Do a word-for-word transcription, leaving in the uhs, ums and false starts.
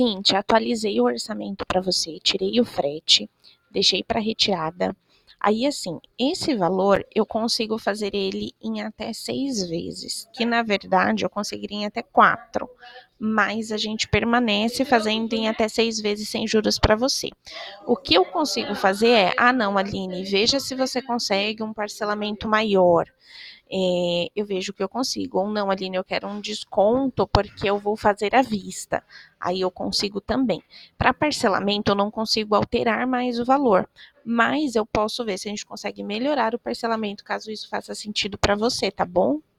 Seguinte, atualizei o orçamento para você, tirei o frete, deixei para retirada. Aí, assim, esse valor eu consigo fazer ele em até seis vezes, que na verdade eu conseguiria em até quatro, mas a gente permanece fazendo em até seis vezes sem juros para você. O que eu consigo fazer é, ah não, Aline, veja se você consegue um parcelamento maior. É, eu vejo que eu consigo. Ou não, Aline, eu quero um desconto porque eu vou fazer à vista. Aí eu consigo também. Para parcelamento, eu não consigo alterar mais o valor, mas eu posso ver se a gente consegue melhorar o parcelamento, caso isso faça sentido para você, tá bom?